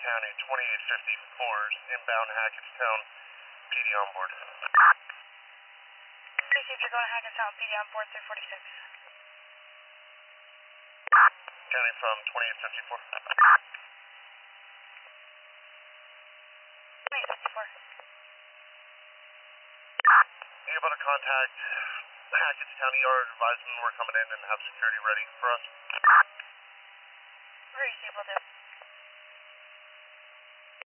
County, 2854, inbound Hackettstown, PD on board. Please see if you're going to Hackettstown, PD on board 346. County from 2854. 2854. You able to contact Hackettstown ER, advise them we're coming in and have security ready for us? Very able to.